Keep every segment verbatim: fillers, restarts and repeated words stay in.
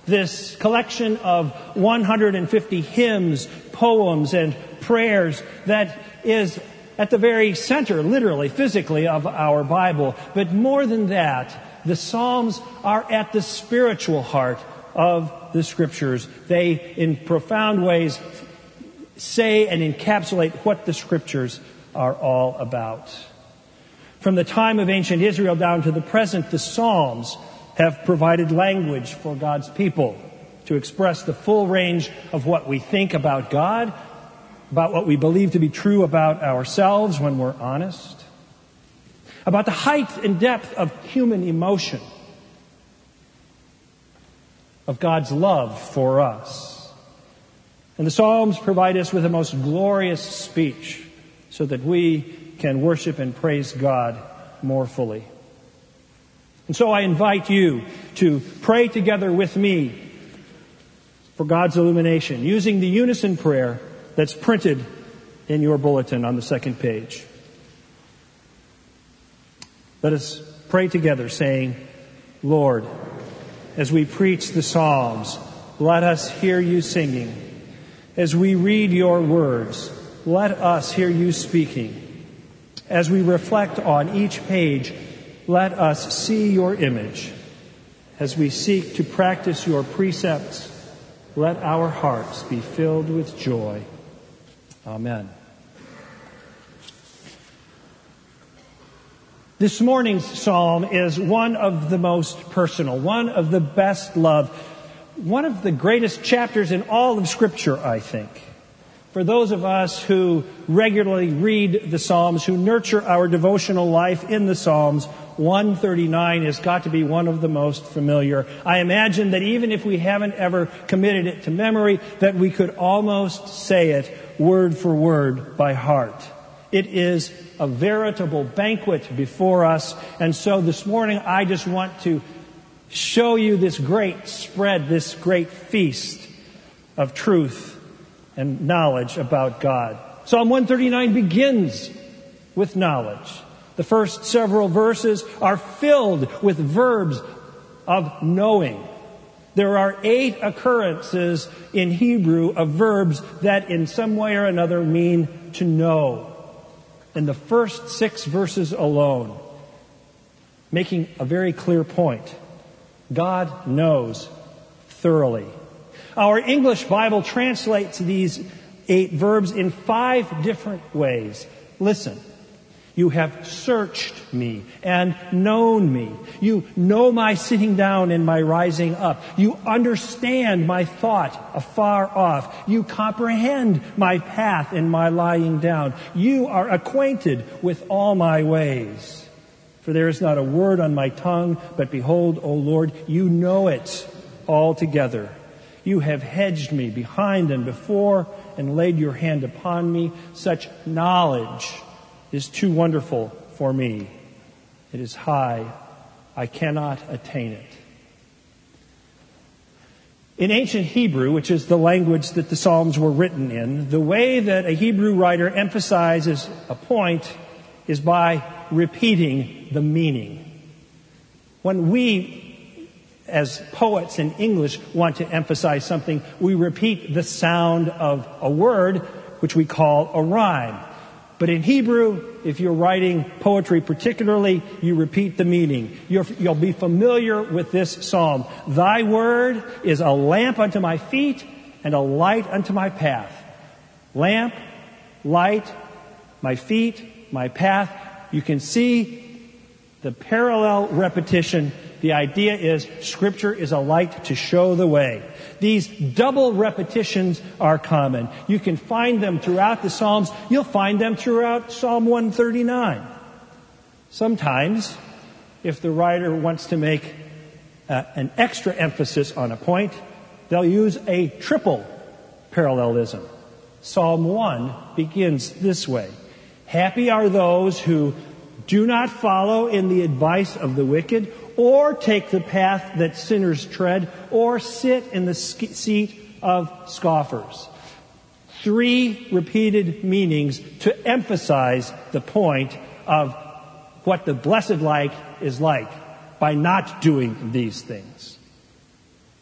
This collection of one hundred fifty hymns, poems, and prayers that is at the very center, literally, physically, of our Bible. But more than that, the Psalms are at the spiritual heart of the Scriptures. They, in profound ways, say and encapsulate what the Scriptures are all about. From the time of ancient Israel down to the present, the Psalms have provided language for God's people to express the full range of what we think about God, about what we believe to be true about ourselves when we're honest, about the height and depth of human emotion, of God's love for us. And the Psalms provide us with a most glorious speech so that we can worship and praise God more fully. And so I invite you to pray together with me for God's illumination, using the unison prayer that's printed in your bulletin on the second page. Let us pray together, saying, Lord, as we preach the Psalms, let us hear you singing. As we read your words, let us hear you speaking. As we reflect on each page, let us see your image. As we seek to practice your precepts, let our hearts be filled with joy. Amen. This morning's psalm is one of the most personal, one of the best loved, one of the greatest chapters in all of Scripture, I think. For those of us who regularly read the Psalms, who nurture our devotional life in the Psalms, one thirty-nine has got to be one of the most familiar. I imagine that even if we haven't ever committed it to memory, that we could almost say it word for word by heart. It is a veritable banquet before us. And so this morning, I just want to show you this great spread, this great feast of truth and knowledge about God. Psalm one thirty-nine begins with knowledge. The first several verses are filled with verbs of knowing. There are eight occurrences in Hebrew of verbs that in some way or another mean to know. In the first six verses alone, making a very clear point. God knows thoroughly. Our English Bible translates these eight verbs in five different ways. Listen. You have searched me and known me. You know my sitting down and my rising up. You understand my thought afar off. You comprehend my path and my lying down. You are acquainted with all my ways. For there is not a word on my tongue, but behold, O Lord, you know it altogether. You have hedged me behind and before and laid your hand upon me. Such knowledge is too wonderful for me. It is high. I cannot attain it. In ancient Hebrew, which is the language that the Psalms were written in, the way that a Hebrew writer emphasizes a point is by repeating the meaning. When we, as poets in English, want to emphasize something, we repeat the sound of a word, which we call a rhyme. But in Hebrew, if you're writing poetry particularly, you repeat the meaning. You're, you'll be familiar with this psalm. Thy word is a lamp unto my feet and a light unto my path. Lamp, light, my feet, my path. You can see the parallel repetition. The idea is Scripture is a light to show the way. These double repetitions are common. You can find them throughout the Psalms. You'll find them throughout Psalm one thirty-nine. Sometimes, if the writer wants to make uh, an extra emphasis on a point, they'll use a triple parallelism. Psalm one begins this way. Happy are those who do not follow in the advice of the wicked, or take the path that sinners tread, or sit in the seat of scoffers. Three repeated meanings to emphasize the point of what the blessed life is like by not doing these things.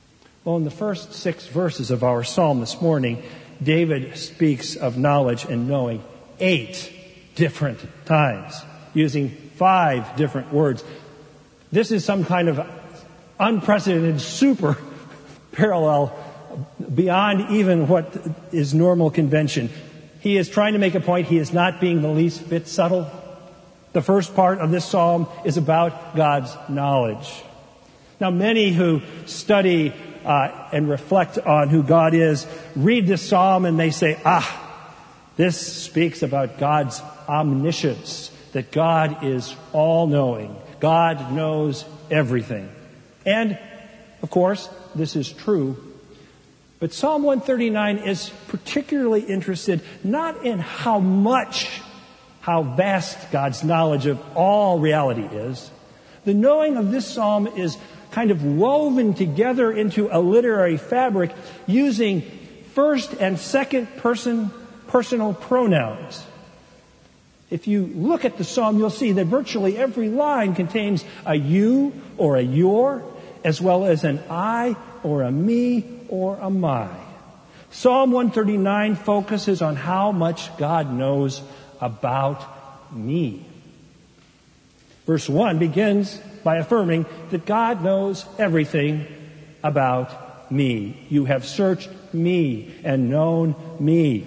Well, in the first six verses of our psalm this morning, David speaks of knowledge and knowing eight different times, using five different words. This is some kind of unprecedented super parallel beyond even what is normal convention. He is trying to make a point. He is not being the least bit subtle. The first part of this psalm is about God's knowledge. Now, many who study uh, and reflect on who God is read this psalm and they say, ah, this speaks about God's omniscience, that God is all-knowing. God knows everything. And, of course, this is true. But Psalm one thirty-nine is particularly interested not in how much, how vast God's knowledge of all reality is. The knowing of this psalm is kind of woven together into a literary fabric using first and second person personal pronouns. If you look at the psalm, you'll see that virtually every line contains a you or a your, as well as an I or a me or a my. Psalm one thirty-nine focuses on how much God knows about me. Verse one begins by affirming that God knows everything about me. You have searched me and known me.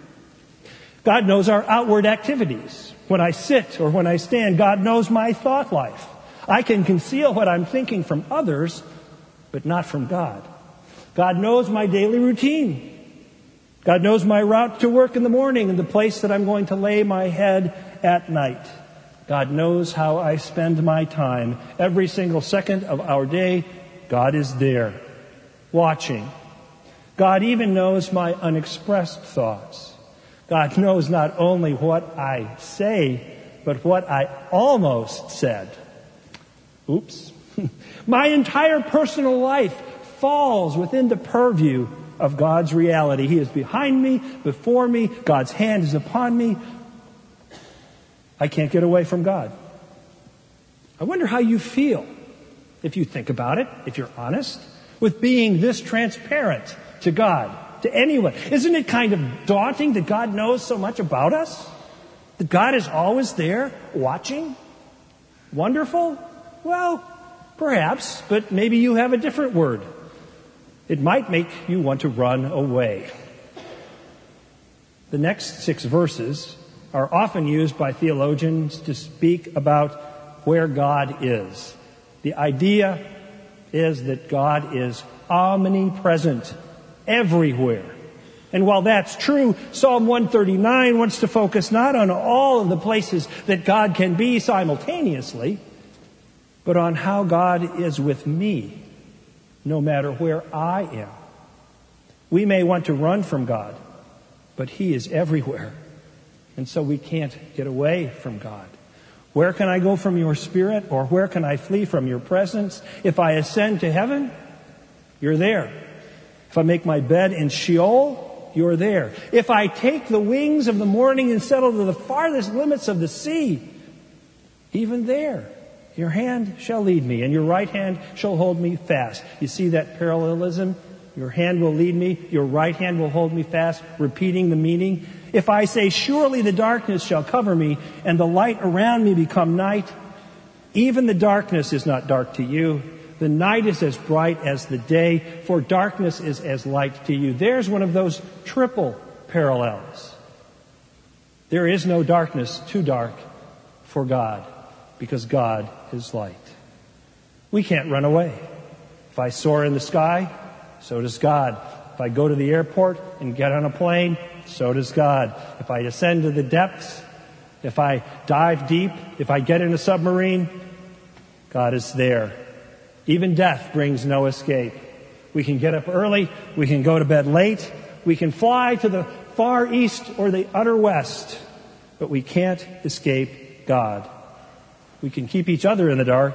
God knows our outward activities. When I sit or when I stand, God knows my thought life. I can conceal what I'm thinking from others, but not from God. God knows my daily routine. God knows my route to work in the morning and the place that I'm going to lay my head at night. God knows how I spend my time. Every single second of our day, God is there, watching. God even knows my unexpressed thoughts. God knows not only what I say, but what I almost said. Oops. My entire personal life falls within the purview of God's reality. He is behind me, before me. God's hand is upon me. I can't get away from God. I wonder how you feel, if you think about it, if you're honest, with being this transparent to God, to anyone. Isn't it kind of daunting that God knows so much about us? That God is always there, watching? Wonderful? Well, perhaps, but maybe you have a different word. It might make you want to run away. The next six verses are often used by theologians to speak about where God is. The idea is that God is omnipresent, everywhere. And while that's true, Psalm one thirty-nine wants to focus not on all of the places that God can be simultaneously, but on how God is with me, no matter where I am. We may want to run from God, but He is everywhere. And so we can't get away from God. Where can I go from your Spirit, or where can I flee from your presence? If I ascend to heaven, you're there. If I make my bed in Sheol, you're there. If I take the wings of the morning and settle to the farthest limits of the sea, even there, your hand shall lead me, and your right hand shall hold me fast. You see that parallelism? Your hand will lead me, your right hand will hold me fast, repeating the meaning. If I say, surely the darkness shall cover me, and the light around me become night, even the darkness is not dark to you. The night is as bright as the day, for darkness is as light to you. There's one of those triple parallels. There is no darkness too dark for God, because God is light. We can't run away. If I soar in the sky, so does God. If I go to the airport and get on a plane, so does God. If I descend to the depths, if I dive deep, if I get in a submarine, God is there. Even death brings no escape. We can get up early, we can go to bed late, we can fly to the far east or the utter west, but we can't escape God. We can keep each other in the dark.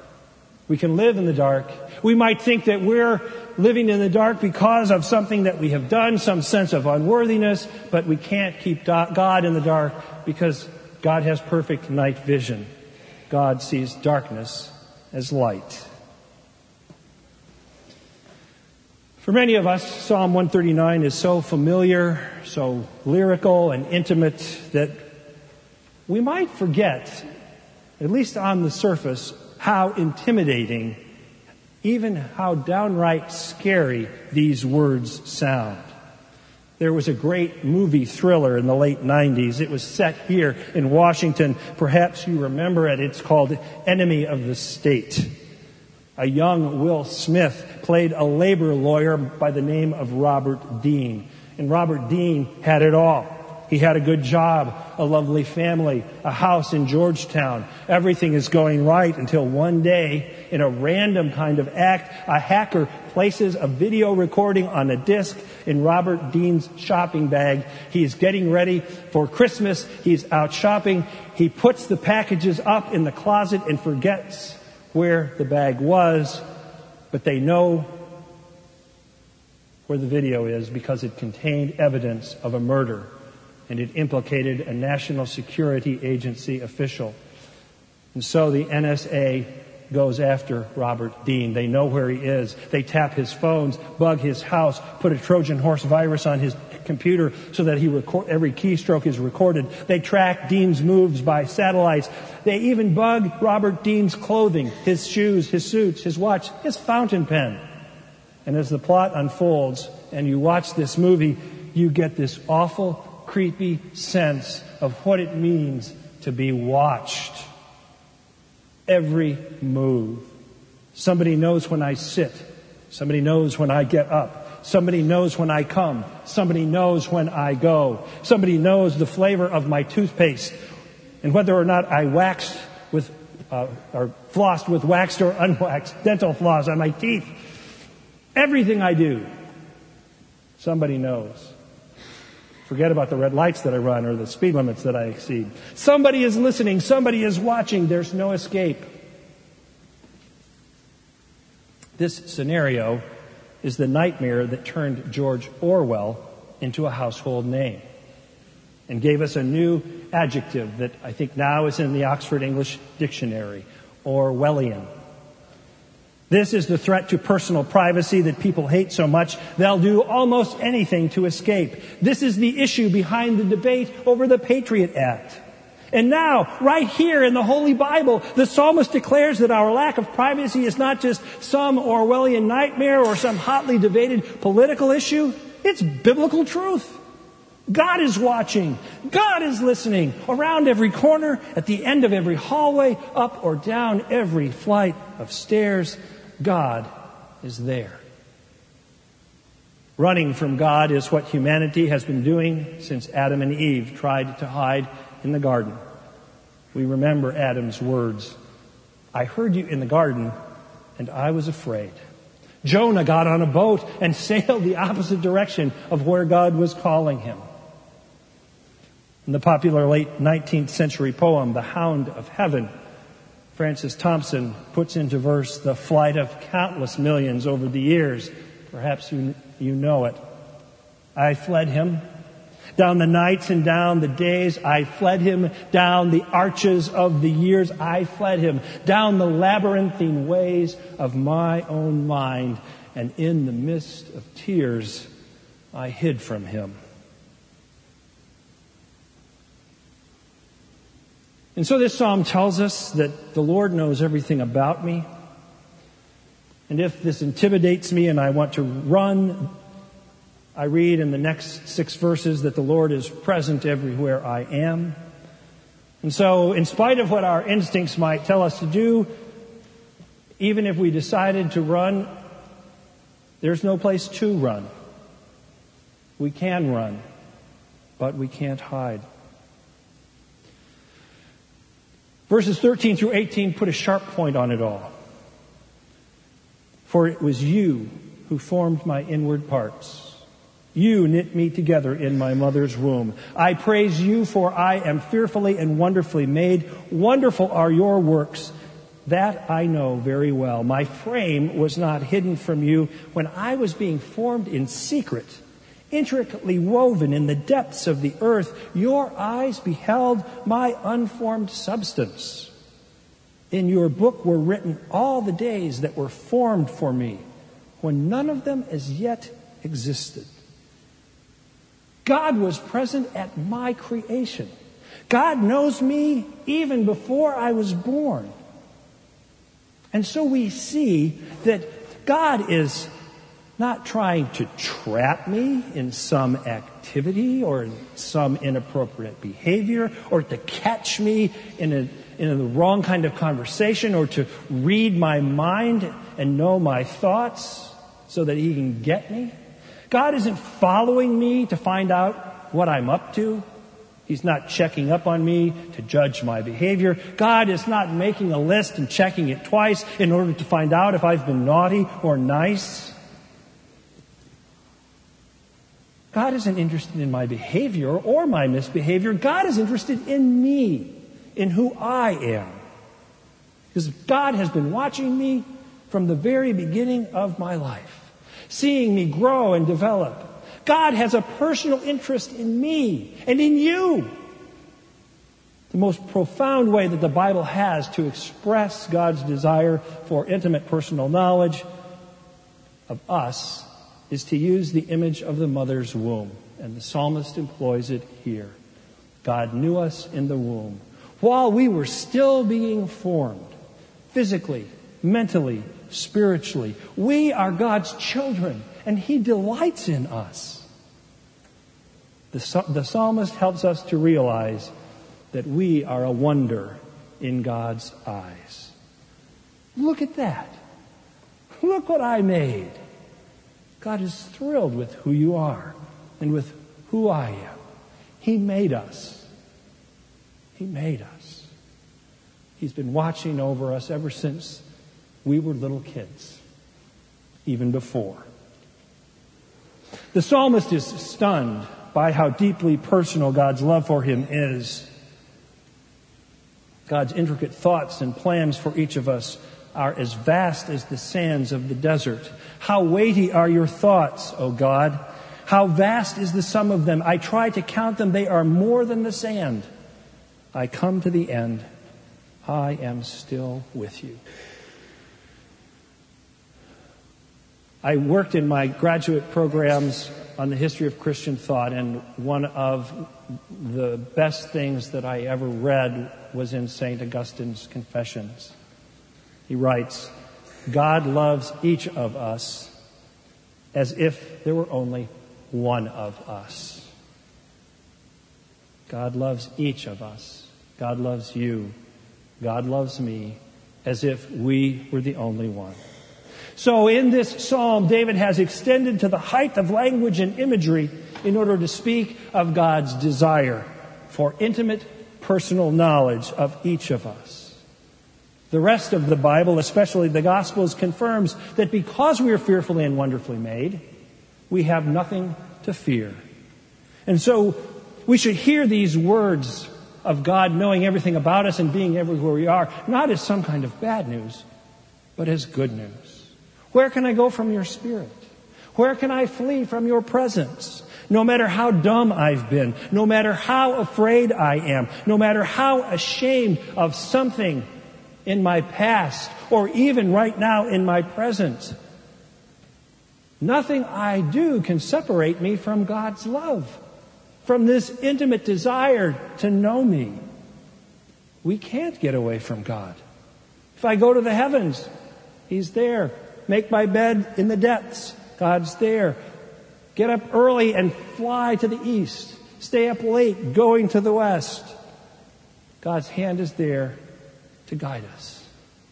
We can live in the dark. We might think that we're living in the dark because of something that we have done, some sense of unworthiness, but we can't keep God in the dark because God has perfect night vision. God sees darkness as light. For many of us, Psalm one thirty-nine is so familiar, so lyrical and intimate that we might forget, at least on the surface, how intimidating, even how downright scary these words sound. There was a great movie thriller in the late nineties. It was set here in Washington. Perhaps you remember it. It's called Enemy of the State. A young Will Smith played a labor lawyer by the name of Robert Dean. And Robert Dean had it all. He had a good job, a lovely family, a house in Georgetown. Everything is going right until one day, in a random kind of act, a hacker places a video recording on a disc in Robert Dean's shopping bag. He's getting ready for Christmas. He's out shopping. He puts the packages up in the closet and forgets where the bag was, but they know where the video is because it contained evidence of a murder, and it implicated a national security agency official. And so the N S A goes after Robert Dean. They know where he is. They tap his phones, bug his house, put a Trojan horse virus on his computer so that he record, every keystroke is recorded. They track Dean's moves by satellites. They even bug Robert Dean's clothing, his shoes, his suits, his watch, his fountain pen. And as the plot unfolds and you watch this movie, you get this awful, creepy sense of what it means to be watched. Every move. Somebody knows when I sit. Somebody knows when I get up. Somebody knows when I come. Somebody knows when I go. Somebody knows the flavor of my toothpaste and whether or not I waxed with, uh, or flossed with waxed or unwaxed dental floss on my teeth. Everything I do, somebody knows. Forget about the red lights that I run or the speed limits that I exceed. Somebody is listening. Somebody is watching. There's no escape. This scenario is the nightmare that turned George Orwell into a household name and gave us a new adjective that I think now is in the Oxford English Dictionary, Orwellian. This is the threat to personal privacy that people hate so much, they'll do almost anything to escape. This is the issue behind the debate over the Patriot Act. And now, right here in the Holy Bible, the psalmist declares that our lack of privacy is not just some Orwellian nightmare or some hotly debated political issue. It's biblical truth. God is watching. God is listening. Around every corner, at the end of every hallway, up or down every flight of stairs, God is there. Running from God is what humanity has been doing since Adam and Eve tried to hide in the garden. We remember Adam's words, "I heard you in the garden, and I was afraid." Jonah got on a boat and sailed the opposite direction of where God was calling him. In the popular late nineteenth century poem, The Hound of Heaven, Francis Thompson puts into verse the flight of countless millions over the years. Perhaps you, you know it. I fled him. Down the nights and down the days, I fled him. Down the arches of the years, I fled him. Down the labyrinthine ways of my own mind. And in the mist of tears, I hid from him. And so this psalm tells us that the Lord knows everything about me. And if this intimidates me and I want to run, I read in the next six verses that the Lord is present everywhere I am. And so in spite of what our instincts might tell us to do, even if we decided to run, there's no place to run. We can run, but we can't hide. Verses thirteen through eighteen put a sharp point on it all. For it was you who formed my inward parts. You knit me together in my mother's womb. I praise you, for I am fearfully and wonderfully made. Wonderful are your works. That I know very well. My frame was not hidden from you when I was being formed in secret, intricately woven in the depths of the earth. Your eyes beheld my unformed substance. In your book were written all the days that were formed for me, when none of them as yet existed. God was present at my creation. God knows me even before I was born. And so we see that God is not trying to trap me in some activity or in some inappropriate behavior, or to catch me in a in the wrong kind of conversation, or to read my mind and know my thoughts so that he can get me. God isn't following me to find out what I'm up to. He's not checking up on me to judge my behavior. God is not making a list and checking it twice in order to find out if I've been naughty or nice. God isn't interested in my behavior or my misbehavior. God is interested in me, in who I am. Because God has been watching me from the very beginning of my life, seeing me grow and develop. God has a personal interest in me and in you. The most profound way that the Bible has to express God's desire for intimate personal knowledge of us is to use the image of the mother's womb. And the psalmist employs it here. God knew us in the womb, while we were still being formed, physically, mentally, spiritually. We are God's children, and he delights in us. The, the psalmist helps us to realize that we are a wonder in God's eyes. Look at that. Look what I made. God is thrilled with who you are and with who I am. He made us. He made us. He's been watching over us ever since we were little kids, even before. The psalmist is stunned by how deeply personal God's love for him is. God's intricate thoughts and plans for each of us are as vast as the sands of the desert. How weighty are your thoughts, O God? How vast is the sum of them? I try to count them. They are more than the sand. I come to the end. I am still with you. I worked in my graduate programs on the history of Christian thought, and one of the best things that I ever read was in Saint Augustine's Confessions. He writes, God loves each of us as if there were only one of us. God loves each of us. God loves you. God loves me as if we were the only one. So in this psalm, David has extended to the height of language and imagery in order to speak of God's desire for intimate personal knowledge of each of us. The rest of the Bible, especially the Gospels, confirms that because we are fearfully and wonderfully made, we have nothing to fear. And so we should hear these words of God knowing everything about us and being everywhere we are, not as some kind of bad news, but as good news. Where can I go from your Spirit? Where can I flee from your presence? No matter how dumb I've been, no matter how afraid I am, no matter how ashamed of something in my past, or even right now in my present, nothing I do can separate me from God's love, from this intimate desire to know me. We can't get away from God. If I go to the heavens, He's there. Make my bed in the depths, God's there. Get up early and fly to the east. Stay up late going to the west. God's hand is there to guide us.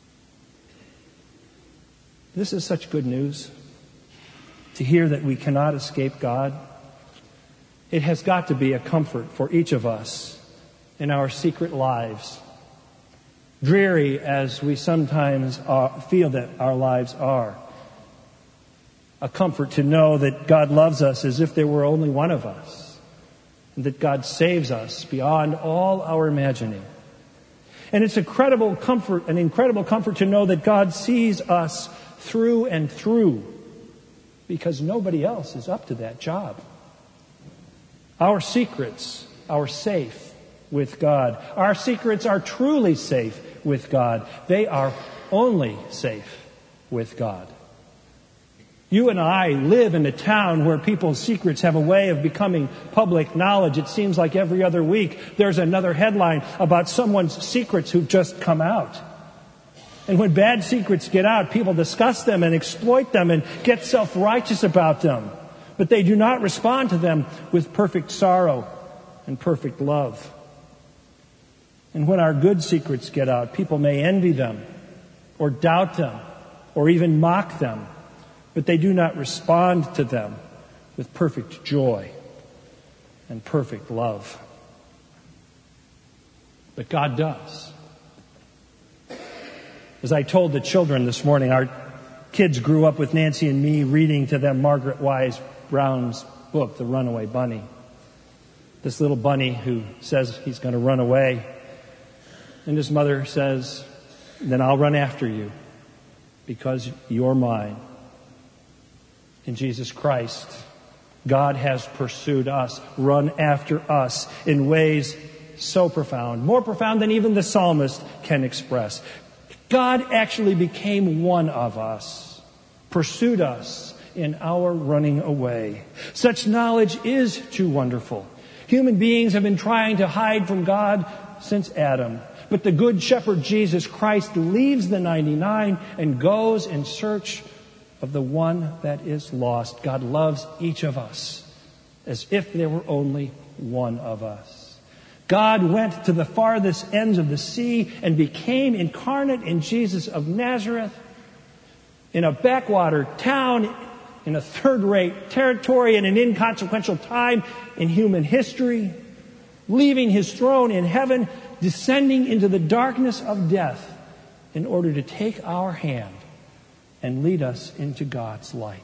This is such good news, to hear that we cannot escape God. It has got to be a comfort for each of us in our secret lives. Dreary as we sometimes are, feel that our lives are. A comfort to know that God loves us as if there were only one of us, and that God saves us beyond all our imagining. And it's a incredible comfort, an incredible comfort to know that God sees us through and through, because nobody else is up to that job. Our secrets are safe with God. Our secrets are truly safe with God. They are only safe with God. You and I live in a town where people's secrets have a way of becoming public knowledge. It seems like every other week there's another headline about someone's secrets who've just come out. And when bad secrets get out, people discuss them and exploit them and get self-righteous about them. But they do not respond to them with perfect sorrow and perfect love. And when our good secrets get out, people may envy them or doubt them or even mock them. But they do not respond to them with perfect joy and perfect love. But God does. As I told the children this morning, our kids grew up with Nancy and me reading to them Margaret Wise Brown's book, The Runaway Bunny. This little bunny who says he's going to run away. And his mother says, "Then I'll run after you because you're mine." In Jesus Christ, God has pursued us, run after us in ways so profound, more profound than even the psalmist can express. God actually became one of us, pursued us in our running away. Such knowledge is too wonderful. Human beings have been trying to hide from God since Adam. But the Good Shepherd Jesus Christ leaves the ninety-nine and goes in search of the one that is lost. God loves each of us as if there were only one of us. God went to the farthest ends of the sea and became incarnate in Jesus of Nazareth, in a backwater town, in a third-rate territory, in an inconsequential time in human history, leaving his throne in heaven, descending into the darkness of death in order to take our hand and lead us into God's light.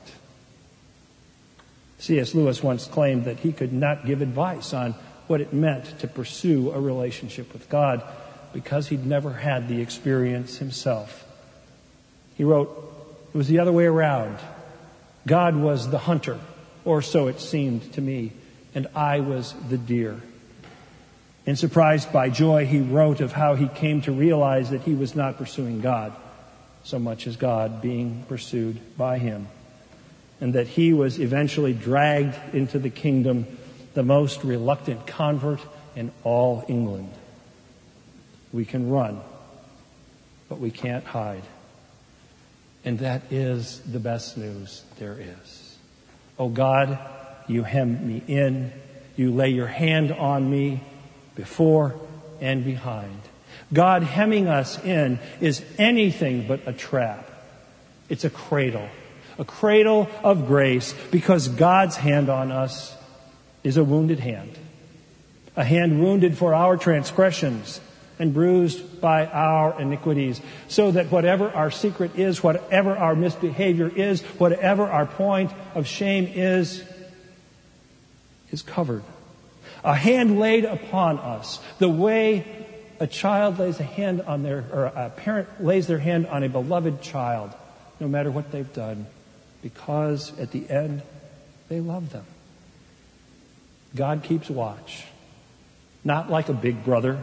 C S Lewis once claimed that he could not give advice on what it meant to pursue a relationship with God because he'd never had the experience himself. He wrote, "It was the other way around. God was the hunter, or so it seemed to me, and I was the deer." And surprised by joy, he wrote of how he came to realize that he was not pursuing God so much as God being pursued by him, and that he was eventually dragged into the kingdom, the most reluctant convert in all England. We can run, but we can't hide. And that is the best news there is. Oh God, you hem me in. You lay your hand on me before and behind. God hemming us in is anything but a trap. It's a cradle. A cradle of grace, because God's hand on us is a wounded hand. A hand wounded for our transgressions and bruised by our iniquities, so that whatever our secret is, whatever our misbehavior is, whatever our point of shame is, is covered. A hand laid upon us, the way a child lays a hand on their, or a parent lays their hand on a beloved child, no matter what they've done, because at the end, they love them. God keeps watch, not like a big brother,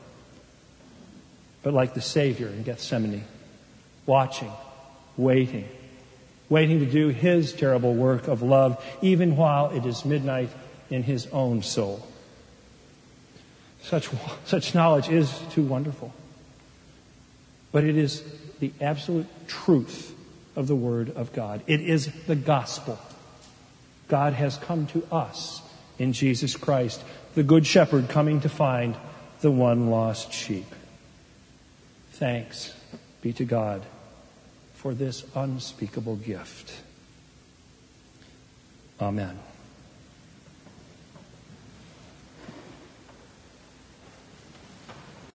but like the Savior in Gethsemane, watching, waiting, waiting to do his terrible work of love, even while it is midnight in his own soul. Such, such knowledge is too wonderful. But it is the absolute truth of the Word of God. It is the gospel. God has come to us in Jesus Christ, the Good Shepherd coming to find the one lost sheep. Thanks be to God for this unspeakable gift. Amen.